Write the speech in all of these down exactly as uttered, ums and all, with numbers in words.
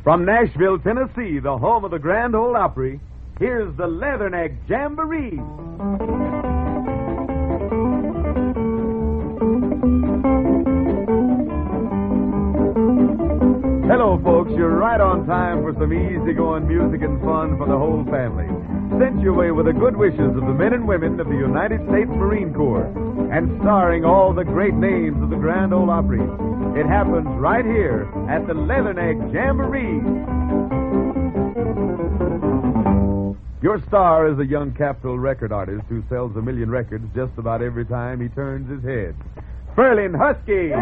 From Nashville, Tennessee, the home of the Grand Ole Opry, here's the Leatherneck Jamboree. Hello, folks. You're right on time for some easygoing music and fun for the whole family. Sent your way with the good wishes of the men and women of the United States Marine Corps, and starring all the great names of the Grand Ole Opry. It happens right here at the Leatherneck Jamboree. Your star is a young Capitol record artist who sells a million records just about every time he turns his head. Ferlin Husky!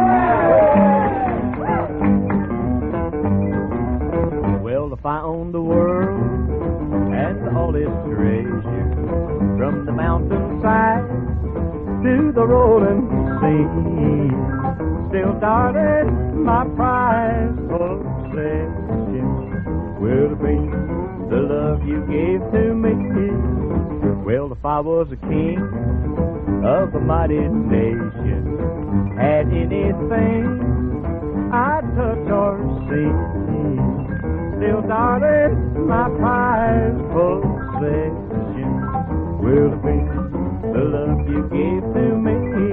Well, if I owned the world and all its treasure, from the mountainside to the rolling sea, still, darling, my prize possession will be the love you gave to me. Well, if I was a king of a mighty nation, had anything I'd touch or see, still, darling, my prize possession will be the love you gave to me.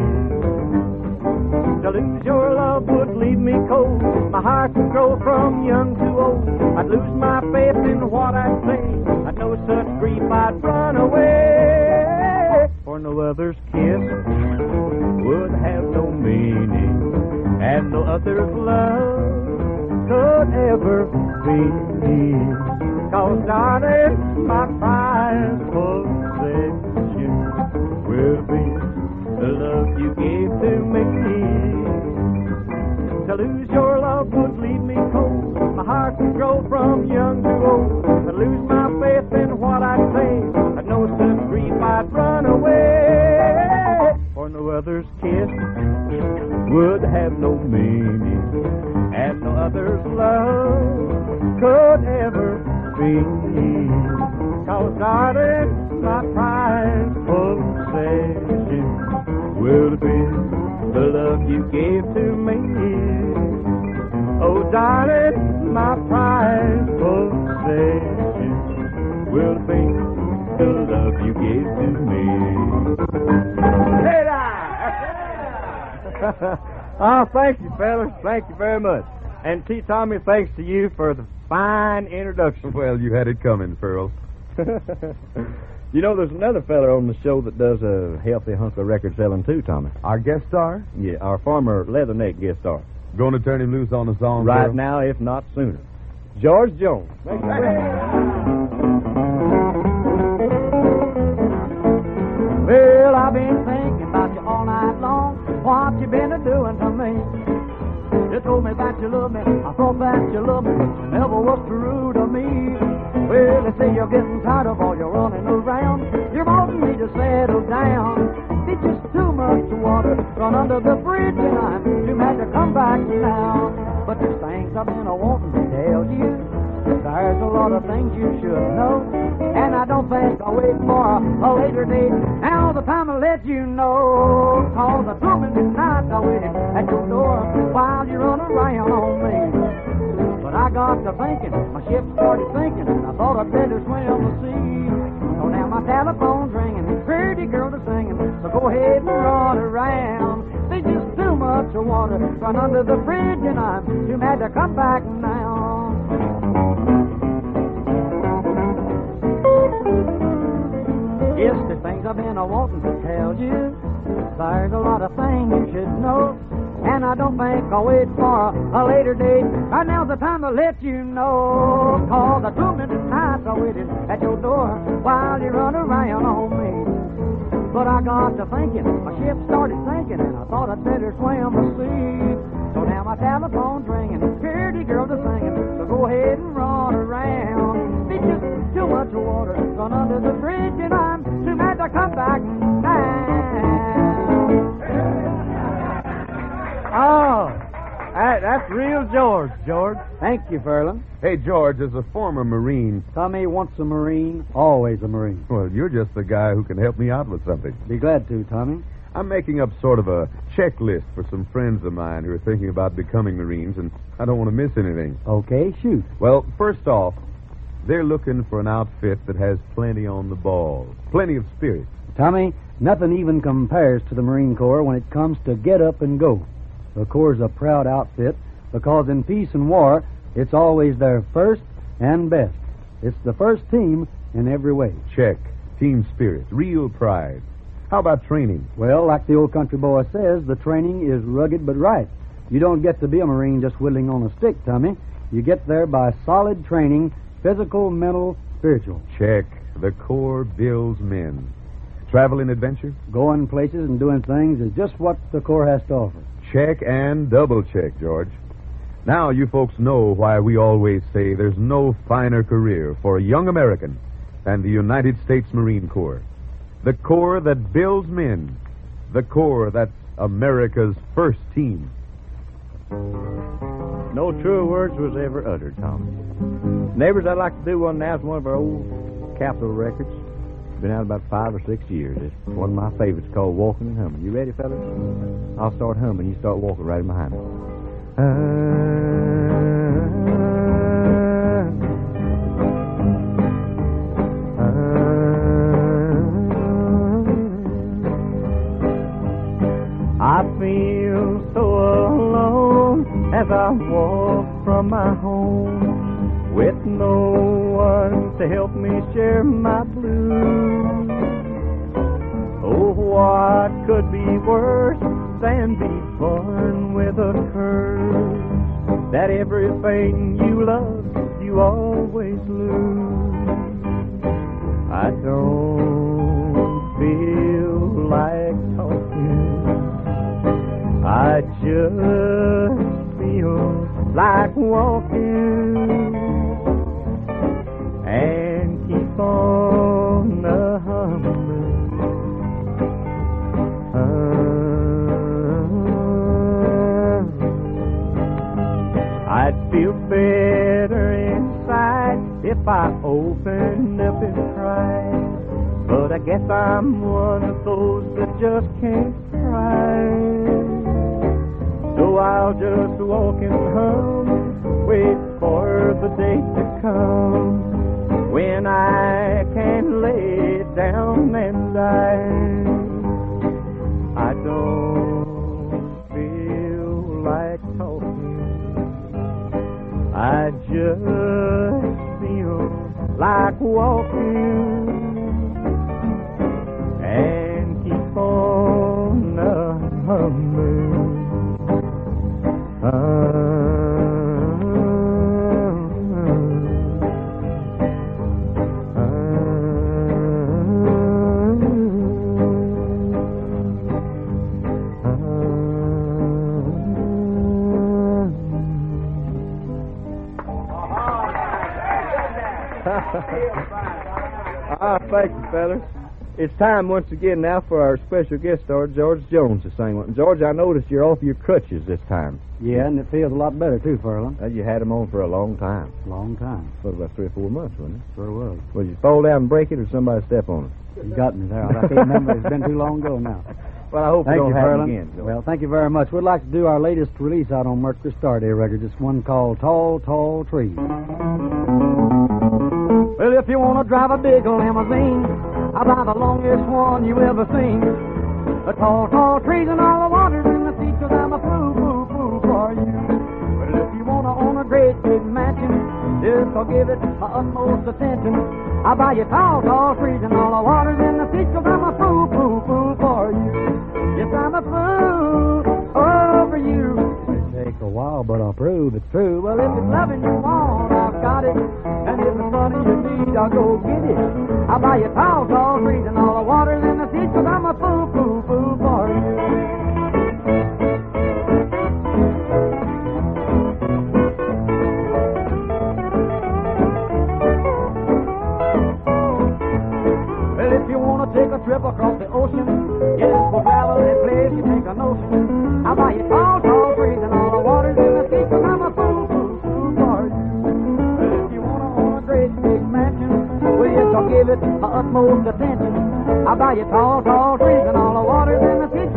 To lose your love would leave me cold. My heart would grow from young to old. I'd lose my faith in what I'd say. I'd know such grief I'd run away. For no other's kiss would have no meaning, and no other's love could ever be. 'Cause, darling, my prize possession will be the love you gave to me. To lose your love would leave me cold. My heart would grow from young to old. I'd lose my faith in what I'd say. I'd know such grief I'd run away. For no other's kiss would have no meaning, and no other's love could ever be. 'Cause, darling, my prize possession will be the love you gave to me. Oh, darling, my prize possession will be the love you gave to me. Oh, thank you, fellas. Thank you very much. And T. Tommy, thanks to you for the fine introduction. Well, you had it coming, Ferrell. You know, there's another fella on the show that does a healthy hunk of record selling too, Tommy. Our guest star? Yeah, our former Leatherneck guest star. Going to turn him loose on the song, Right Ferrell? now, if not sooner. George Jones. Thank you. Well, I've been thinking about you all night long. What you been a-doing to me? You told me that you love me. I thought that you loved me, but you never was true to me. Well, they say you're getting tired of all your running around. You're wanting me to settle down. It's just too much water run under the bridge, and I'm too mad to come back now. But there's things I've been a-wanting to tell you. There's a lot of things you should know, and I don't think I'll wait for a, a later date. Now the time to let you know, 'cause I told me tonight I waited at your door while you run around on me. But I got to thinking, my ship started sinking, and I thought I'd better swim the sea. So now my telephone's ringing, pretty girl is singing, so go ahead and run around. There's just too much water run under the bridge, and I'm too mad to come back now. Yes, the things I've been a-wanting to tell you. There's a lot of things you should know, and I don't think I'll wait for a, a later date. Right now's the time to let you know, 'cause I told me tonight I waited at your door while you run around on me. But I got to thinking, my ship started sinking, and I thought I'd better swim the sea. So now my telephone's ringing, pretty girls are singing, so go ahead and run around. It's just too much water run under the bridge, and I'm too mad to come back now. Oh, that, that's real George, George. Thank you, Ferlin. Hey, George, as a former Marine... Tommy, once a Marine, always a Marine. Well, you're just the guy who can help me out with something. Be glad to, Tommy. I'm making up sort of a checklist for some friends of mine who are thinking about becoming Marines, and I don't want to miss anything. Okay, shoot. Well, first off, they're looking for an outfit that has plenty on the ball, plenty of spirit. Tommy, nothing even compares to the Marine Corps when it comes to get up and go. The Corps is a proud outfit because in peace and war, it's always their first and best. It's the first team in every way. Check. Team spirit. Real pride. How about training? Well, like the old country boy says, the training is rugged but right. You don't get to be a Marine just whittling on a stick, Tommy. You get there by solid training, physical, mental, spiritual. Check. The Corps builds men. Traveling adventure? Going places and doing things is just what the Corps has to offer. Check and double check, George. Now you folks know why we always say there's no finer career for a young American than the United States Marine Corps. The Corps that builds men. The Corps that's America's first team. No truer words was ever uttered, Tom. Neighbors, I'd like to do one now. It's one of our old Capitol records. Been out about five or six years. It's one of my favorites called Walking and Humming. You ready, fellas? I'll start humming. You start walking right behind me. Uh, uh, I feel so alone as I walk from my home, with no one to help me share my blues. Oh, what could be worse than be born with a curse, that everything you love you always lose? I don't feel like talking, I just feel like walking and keep on a humming. Uh, I'd feel better inside if I opened up and cried, but I guess I'm one of those that just can't cry. So I'll just walk and hum, wait for the day to come when I can lay down and die. I don't feel like talking, I just feel like walking and keep on uh, humming. Uh, Ah, thank you, fellas. It's time once again now for our special guest star, George Jones, to sing one. George, I noticed you're off your crutches this time. Yeah, and it feels a lot better, too, Furlan. Uh, you had them on for a long time. Long time. What, about three or four months, wasn't it? Sure was. Well, you fall down and break it, or somebody step on it? You got me there. I can't remember. It's been too long ago now. Well, I hope Thank it don't you, happen Furlan. again. George. Well, thank you very much. We'd like to do our latest release out on Mercury Star Day record. It's one called Tall, Tall Trees. Well, if you want to drive a big old limousine, I'll buy the longest one you ever seen. The tall, tall trees and all the waters in the sea, 'cause I'm a fool, fool, fool for you. But if you want to own a great big mansion, just I'll give it my utmost attention. I'll buy you tall, tall trees and all the waters in the sea, 'cause I'm a fool, fool, fool for you. Yes, I'm a fool over you. It takes a while, but I'll prove it's true. Well, if it's loving you want, I've got it. And if it's money you need, I'll go get it. I'll buy you tall, tall trees and all the waters in the sea, 'cause I'm a fool, fool, fool for you. Well, if you want to take a trip across the ocean, yes, for travel and place, you take a notion. I'll buy you tall, tall trees and all the waters in the sea, 'cause I'm a fool, fool, fool for you. Well, if you want to own a great big mansion, well, yes, I'll give it my utmost attention. I'll buy you tall, tall trees and all the waters in the sea,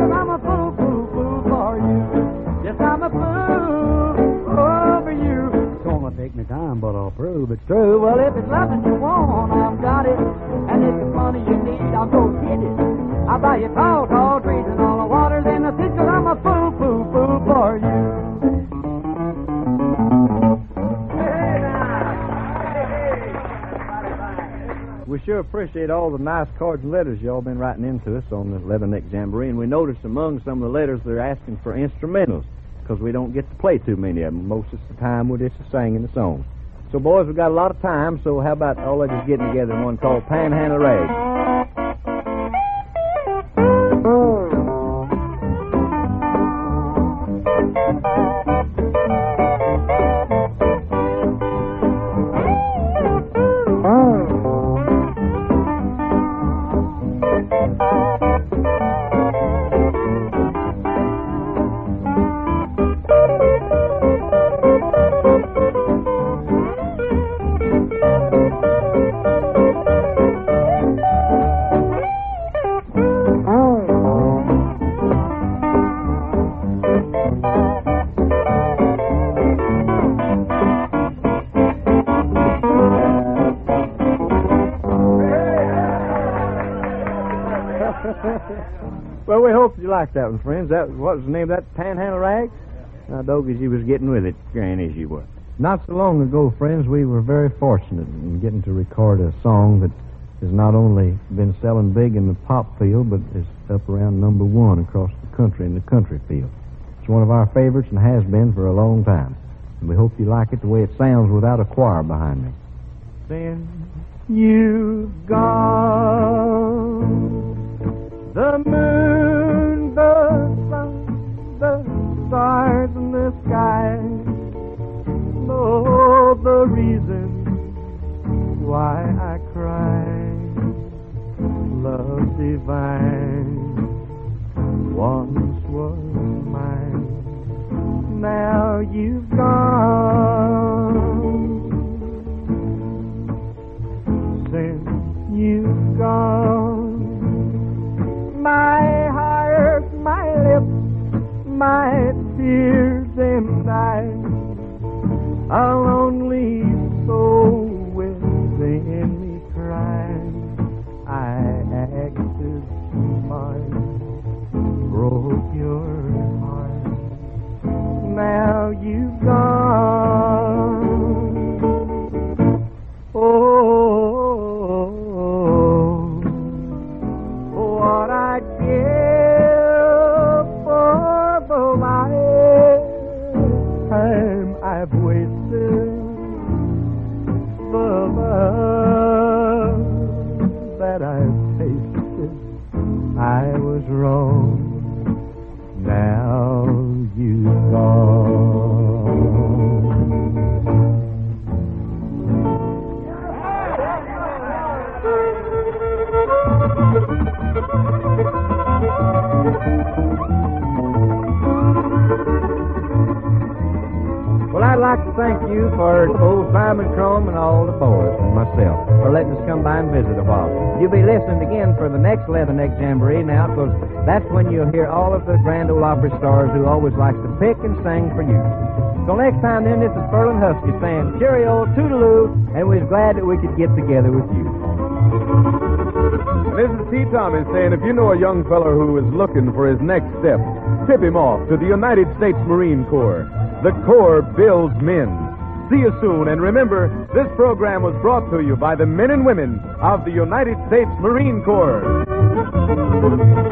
but I'll prove it's True, well, if it's loving you want, I've got it. And if it's money you need, I'll go get it. I'll buy you tall, tall trees and all the waters in the sea, 'cause I'm a fool, fool, fool for you. We sure appreciate all the nice cards and letters y'all been writing into us on the Leatherneck Jamboree, and we noticed among some of the letters they're asking for instrumentals, because we don't get to play too many of them. Most of the time we're just singing the songs. So, boys, we've got a lot of time, so how about all of us getting together in one called Panhandle Rag? Well, we hope you liked that one, friends. That what was the name of that, Panhandle Rag? Now, Dogie, you was getting with it, Granny, as you were. Not so long ago, friends, we were very fortunate in getting to record a song that has not only been selling big in the pop field, but is up around number one across the country in the country field. It's one of our favorites and has been for a long time. And we hope you like it the way it sounds without a choir behind me. Then you've gone. The moon, the sun, the stars in the sky. Oh, the reason why I cry. Love divine once was mine. Now you've gone. Since you've gone, my heart, my lips, my tears and I, a lonely soul within me cries. I acted smart, broke your heart. Now you've gone. Oh, what I'd give for the lifetime I've wasted, the love that I've tasted. I was wrong. Now you've gone. Well, I'd like to thank you for old Simon Crum and all the boys and myself for letting us come by and visit a while. You'll be listening again for the next Leatherneck Jamboree now, because that's when you'll hear all of the Grand Ole Opry stars who always like to pick and sing for you. So next time then, this is Furlan Husky saying cheerio, toodaloo, and we're glad that we could get together with you. This is T. Thomas saying if you know a young feller who is looking for his next step, tip him off to the United States Marine Corps. The Corps builds men. See you soon, and remember, this program was brought to you by the men and women of the United States Marine Corps.